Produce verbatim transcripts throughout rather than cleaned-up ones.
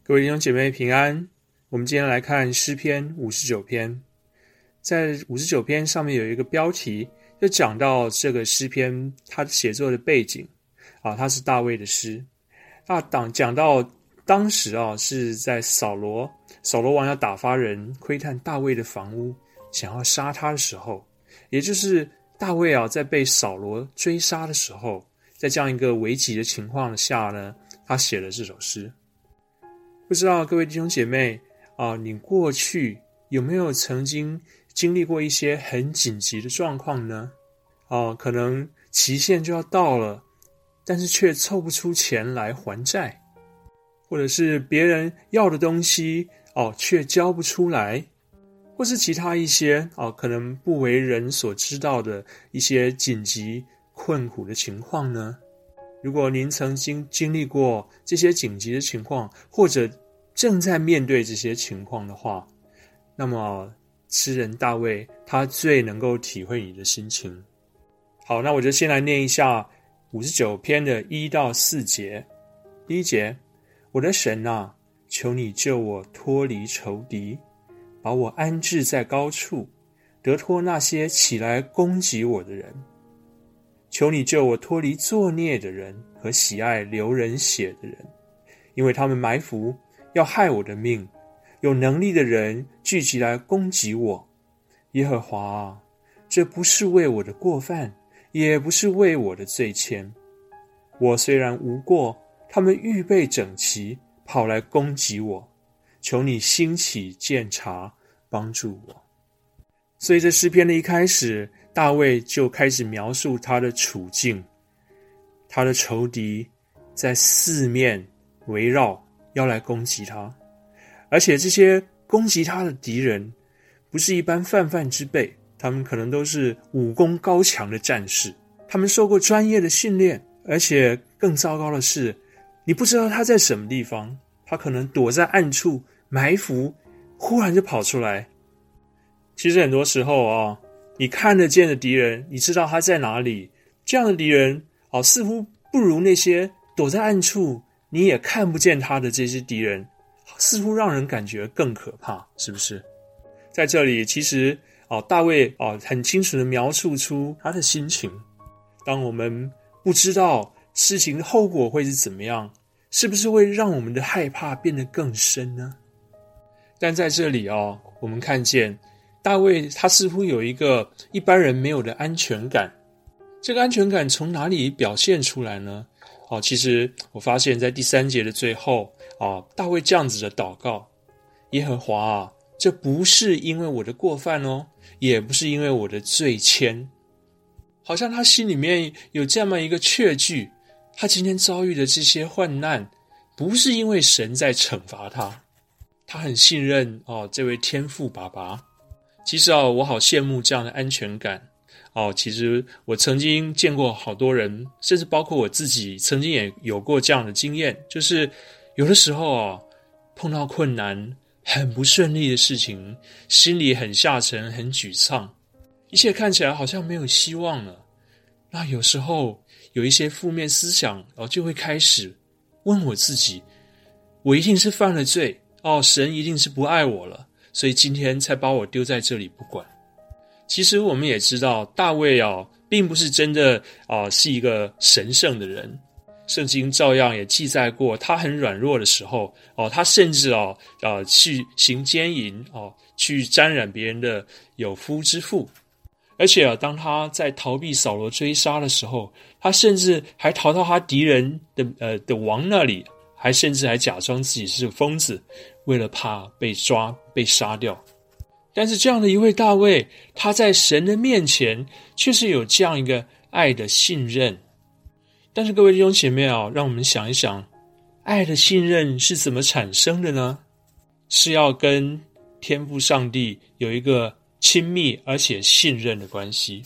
各位弟兄姐妹平安，我们今天来看诗篇五十九篇。在五十九篇上面有一个标题，就讲到这个诗篇它写作的背景啊，它是大卫的诗。那当讲到当时啊，是在扫罗扫罗王要打发人窥探大卫的房屋，想要杀他的时候，也就是大卫啊在被扫罗追杀的时候，在这样一个危急的情况下呢，他写了这首诗。不知道各位弟兄姐妹啊，你过去有没有曾经经历过一些很紧急的状况呢？啊，可能期限就要到了，但是却凑不出钱来还债，或者是别人要的东西哦，却交不出来，或是其他一些哦，可能不为人所知道的一些紧急困苦的情况呢？如果您曾经经历过这些紧急的情况，或者正在面对这些情况的话，那么诗人大卫他最能够体会你的心情。好，那我就先来念一下五十九篇的一到四节。第一节，我的神啊，求你救我脱离仇敌，把我安置在高处，得脱那些起来攻击我的人。求你救我脱离作孽的人和喜爱流人血的人，因为他们埋伏要害我的命，有能力的人聚集来攻击我。耶和华啊，这不是为我的过犯，也不是为我的罪愆。我虽然无过，他们预备整齐，跑来攻击我。求你兴起鉴察，帮助我。所以这诗篇的一开始，大卫就开始描述他的处境，他的仇敌在四面围绕，要来攻击他，而且这些攻击他的敌人不是一般泛泛之辈，他们可能都是武功高强的战士，他们受过专业的训练，而且更糟糕的是，你不知道他在什么地方，他可能躲在暗处埋伏，忽然就跑出来。其实很多时候啊，你看得见的敌人，你知道他在哪里，这样的敌人啊，似乎不如那些躲在暗处你也看不见他的这些敌人，似乎让人感觉更可怕，是不是？在这里其实啊，大卫啊很清楚地描述出他的心情。当我们不知道事情的后果会是怎么样，是不是会让我们的害怕变得更深呢？但在这里啊，我们看见大卫他似乎有一个一般人没有的安全感。这个安全感从哪里表现出来呢？哦，其实我发现在第三节的最后哦，大卫这样子的祷告：耶和华啊，这不是因为我的过犯哦，也不是因为我的罪愆。好像他心里面有这么一个确据，他今天遭遇的这些患难不是因为神在惩罚他，他很信任哦这位天父爸爸。其实啊，我好羡慕这样的安全感哦。其实我曾经见过好多人，甚至包括我自己，曾经也有过这样的经验，就是有的时候啊，碰到困难、很不顺利的事情，心里很下沉、很沮丧，一切看起来好像没有希望了。那有时候有一些负面思想哦，就会开始问我自己：我一定是犯了罪哦，神一定是不爱我了。所以今天才把我丢在这里不管。其实我们也知道，大卫啊，并不是真的啊是一个神圣的人。圣经照样也记载过，他很软弱的时候，哦，他甚至啊啊去行奸淫，哦，去沾染别人的有夫之妇。而且啊，当他在逃避扫罗追杀的时候，他甚至还逃到他敌人的呃的王那里，还甚至还假装自己是疯子，为了怕被抓被杀掉。但是这样的一位大卫，他在神的面前却是有这样一个爱的信任。但是各位弟兄姐妹啊，让我们想一想，爱的信任是怎么产生的呢？是要跟天父上帝有一个亲密而且信任的关系。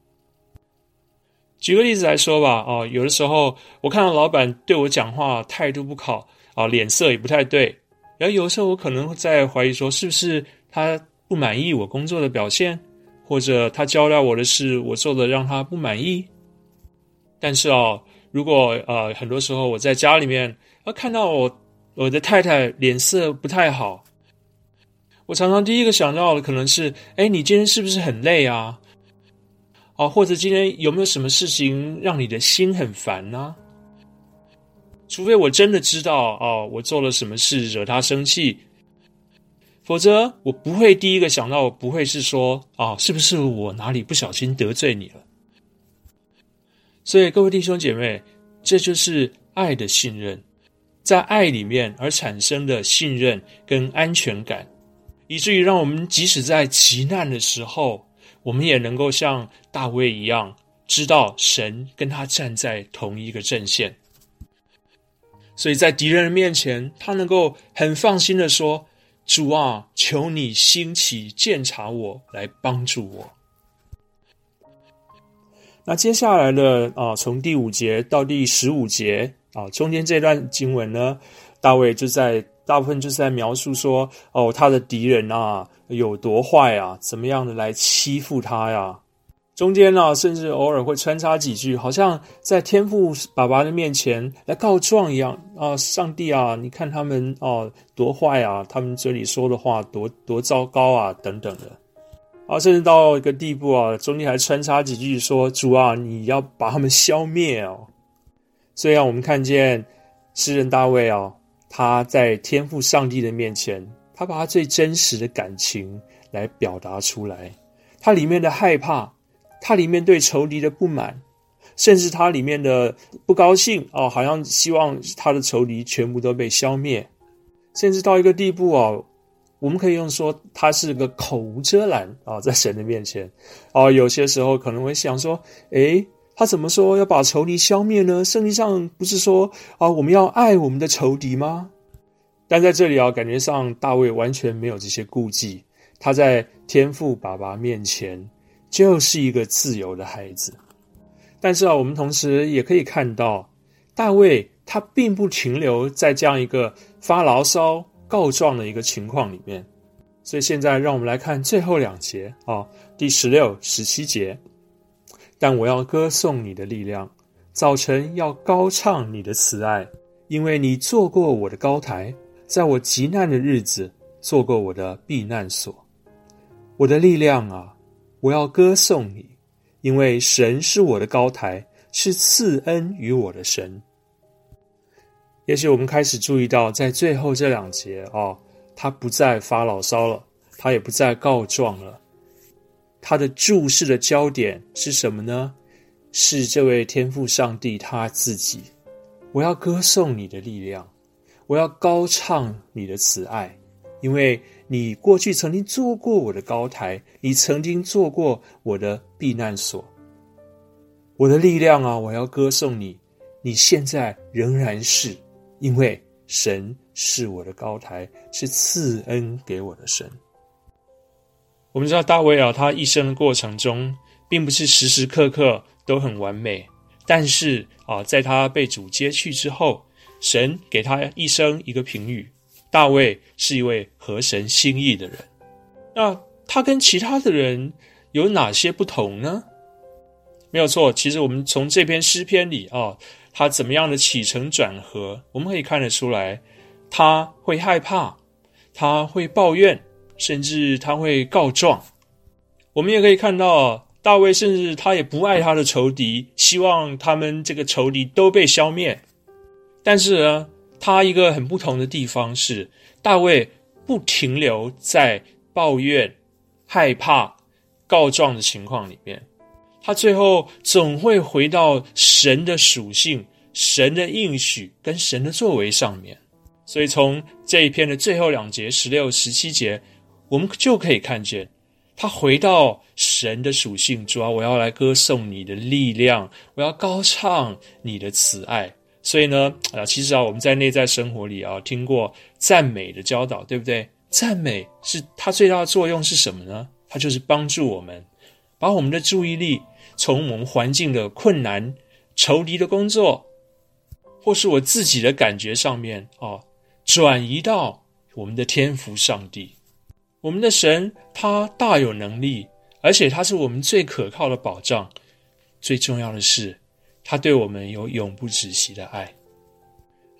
举个例子来说吧，哦，有的时候我看到老板对我讲话态度不好，啊，脸色也不太对，然后有的时候我可能在怀疑说，是不是他不满意我工作的表现，或者他交代我的事我做的让他不满意。但是哦，如果呃很多时候我在家里面，呃看到我我的太太脸色不太好，我常常第一个想到的可能是，诶，你今天是不是很累啊？哦，或者今天有没有什么事情让你的心很烦呢？除非我真的知道，哦，我做了什么事惹他生气，否则我不会第一个想到，不会是说，哦，是不是我哪里不小心得罪你了？所以各位弟兄姐妹，这就是爱的信任，在爱里面而产生的信任跟安全感，以至于让我们即使在极难的时候，我们也能够像大卫一样，知道神跟他站在同一个阵线。所以在敌人的面前，他能够很放心的说，主啊，求你兴起鉴察我，来帮助我。那接下来的啊，从第五节到第十五节啊，中间这段经文呢，大卫就在大部分就是在描述说，哦，他的敌人啊有多坏啊，怎么样的来欺负他呀？中间呢，甚至偶尔会穿插几句，好像在天父爸爸的面前来告状一样啊！上帝啊，你看他们哦多坏啊，他们嘴里说的话多多糟糕啊，等等的啊，甚至到一个地步啊，中间还穿插几句说：“主啊，你要把他们消灭哦。”所以啊，我们看见诗人大卫啊，他在天父上帝的面前，他把他最真实的感情来表达出来，他里面的害怕。他里面对仇敌的不满，甚至他里面的不高兴哦，好像希望他的仇敌全部都被消灭，甚至到一个地步哦，我们可以用说他是个口无遮拦啊，在神的面前哦，有些时候可能会想说，诶，他怎么说要把仇敌消灭呢？圣经上不是说啊，我们要爱我们的仇敌吗？但在这里啊，感觉上大卫完全没有这些顾忌，他在天父爸爸面前。就是一个自由的孩子。但是啊，我们同时也可以看到，大卫他并不停留在这样一个发牢骚告状的一个情况里面。所以现在让我们来看最后两节啊，第十六、十七节。但我要歌颂你的力量，早晨要高唱你的慈爱，因为你做过我的高台，在我极难的日子做过我的避难所。我的力量啊，我要歌颂你，因为神是我的高台，是赐恩于我的神。也许我们开始注意到，在最后这两节哦，他不再发牢骚了，他也不再告状了。他的注视的焦点是什么呢？是这位天父上帝他自己。我要歌颂你的力量，我要高唱你的慈爱，因为你过去曾经做过我的高台，你曾经做过我的避难所。我的力量啊，我要歌颂你，你现在仍然是，因为神是我的高台，是赐恩给我的神。我们知道大卫啊，他一生的过程中，并不是时时刻刻都很完美，但是啊，在他被主接去之后，神给他一生一个评语，大卫是一位合神心意的人。那他跟其他的人有哪些不同呢？没有错，其实我们从这篇诗篇里啊，他怎么样的起承转合，我们可以看得出来，他会害怕，他会抱怨，甚至他会告状。我们也可以看到，大卫甚至他也不爱他的仇敌，希望他们这个仇敌都被消灭。但是呢，他一个很不同的地方是，大卫不停留在抱怨、害怕、告状的情况里面，他最后总会回到神的属性、神的应许跟神的作为上面。所以从这一篇的最后两节十六、十七节，我们就可以看见他回到神的属性，主啊，我要来歌颂你的力量，我要高唱你的慈爱。所以呢，啊，其实啊，我们在内在生活里啊，听过赞美的教导，对不对？赞美是它最大的作用是什么呢？它就是帮助我们把我们的注意力从我们环境的困难、仇敌的工作，或是我自己的感觉上面啊，转移到我们的天父上帝。我们的神他大有能力，而且他是我们最可靠的保障。最重要的是，他对我们有永不止息的爱。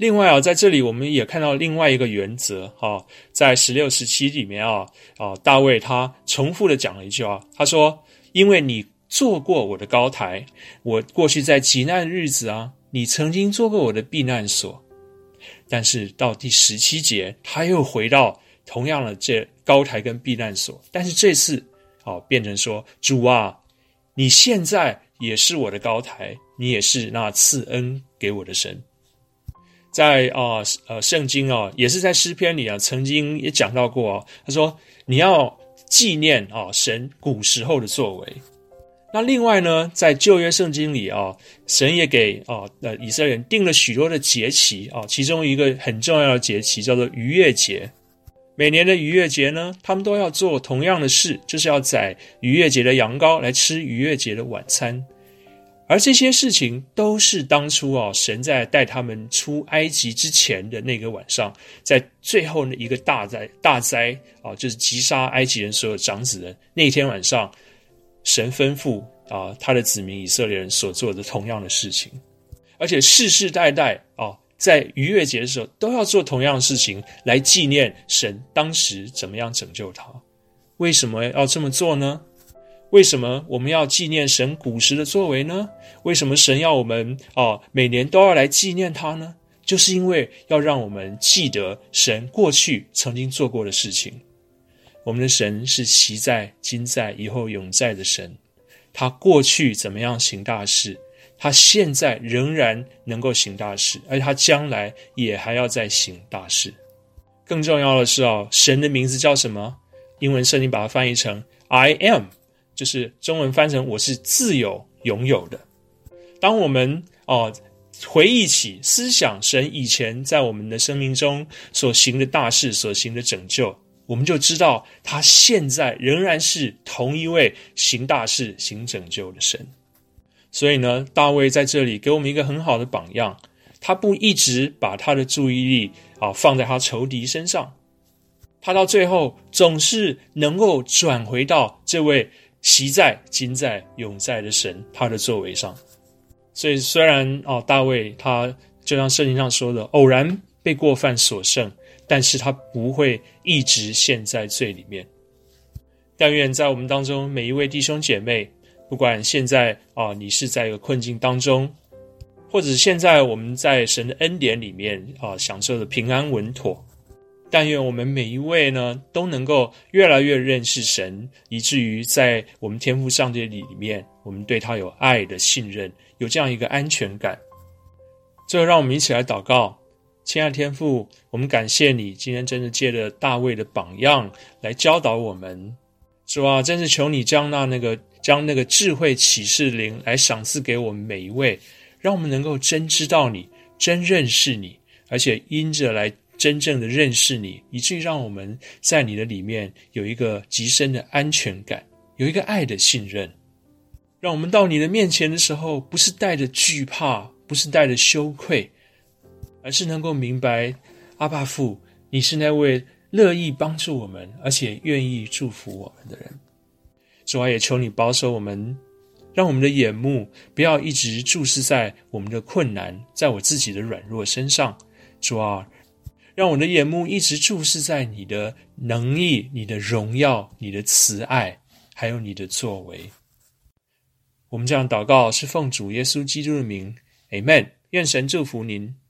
另外啊，在这里我们也看到另外一个原则啊，在十六、十七里面啊，啊，大卫他重复的讲了一句话，他说：“因为你做过我的高台，我过去在极难的日子啊，你曾经做过我的避难所。”但是到第十七节，他又回到同样的这高台跟避难所，但是这次啊，变成说：“主啊，你现在也是我的高台，你也是那赐恩给我的神。”在啊呃圣经啊，也是在诗篇里啊，曾经也讲到过啊，他说你要纪念啊神古时候的作为。那另外呢，在旧约圣经里啊，神也给啊呃以色列人定了许多的节期啊，其中一个很重要的节期叫做逾越节。每年的逾越节呢，他们都要做同样的事，就是要宰逾越节的羊羔来吃逾越节的晚餐。而这些事情都是当初啊，神在带他们出埃及之前的那个晚上，在最后的一个大灾大灾啊，就是击杀埃及人所有长子的那天晚上，神吩咐啊他的子民以色列人所做的同样的事情，而且世世代代啊，在逾越节的时候都要做同样的事情来纪念神当时怎么样拯救他。为什么要这么做呢？为什么我们要纪念神古时的作为呢？为什么神要我们啊每年都要来纪念他呢？就是因为要让我们记得神过去曾经做过的事情。我们的神是昔在、今在、以后永在的神，他过去怎么样行大事，他现在仍然能够行大事，而且他将来也还要再行大事。更重要的是啊，神的名字叫什么？英文圣经把它翻译成 I am，就是中文翻成我是自有拥有的。当我们哦、呃、回忆起思想神以前在我们的生命中所行的大事，所行的拯救，我们就知道他现在仍然是同一位行大事行拯救的神。所以呢，大卫在这里给我们一个很好的榜样，他不一直把他的注意力啊放在他仇敌身上，他到最后总是能够转回到这位昔在、今在、永在的神他的作为上。所以虽然哦，大卫他就像圣经上说的，偶然被过犯所胜，但是他不会一直陷在罪里面。但愿在我们当中每一位弟兄姐妹，不管现在啊你是在一个困境当中，或者现在我们在神的恩典里面啊享受的平安稳妥，但愿我们每一位呢都能够越来越认识神，以至于在我们天父上帝里面，我们对他有爱的信任，有这样一个安全感。最后让我们一起来祷告。亲爱的天父，我们感谢你今天真的借着大卫的榜样来教导我们。主啊，真是求你将那那个将那个智慧启示灵来赏赐给我们每一位，让我们能够真知道你，真认识你，而且因着来真正的认识你，以至于让我们在你的里面有一个极深的安全感，有一个爱的信任。让我们到你的面前的时候，不是带着惧怕，不是带着羞愧，而是能够明白，阿爸父，你是那位乐意帮助我们，而且愿意祝福我们的人。主啊，也求你保守我们，让我们的眼目不要一直注视在我们的困难，在我自己的软弱身上。主啊，让我的眼目一直注视在你的能力、你的荣耀、你的慈爱，还有你的作为。我们这样祷告是奉主耶稣基督的名 Amen。 愿神祝福您。